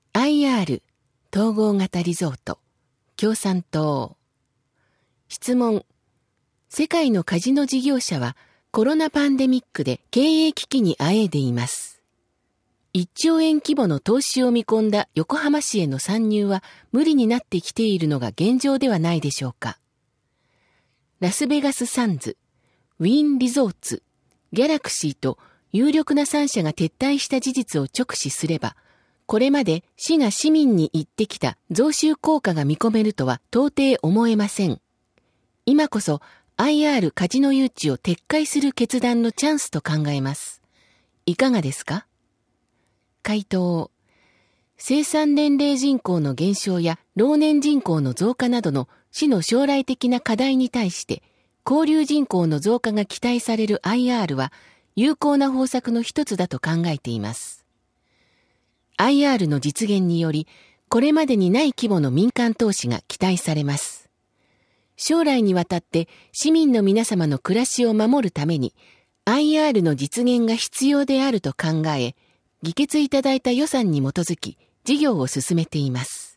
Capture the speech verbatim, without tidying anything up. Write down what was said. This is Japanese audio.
アイアール 統合型リゾート共産党。質問。世界のカジノ事業者はコロナパンデミックで経営危機にあえいでいます。いっちょうえん規模の投資を見込んだ横浜市への参入は無理になってきているのが現状ではないでしょうか。ラスベガスサンズ、ウィーンリゾーツ、ギャラクシーと有力なさん社が撤退した事実を直視すれば、これまで市が市民に言ってきた増収効果が見込めるとは到底思えません。今こそ アイアール カジノ誘致を撤回する決断のチャンスと考えます。いかがですか？回答。生産年齢人口の減少や老年人口の増加などの市の将来的な課題に対して交流人口の増加が期待される アイアール は有効な方策の一つだと考えています。アイアール の実現によりこれまでにない規模の民間投資が期待されます。将来にわたって市民の皆様の暮らしを守るために アイアール の実現が必要であると考え、議決いただいた予算に基づき事業を進めています。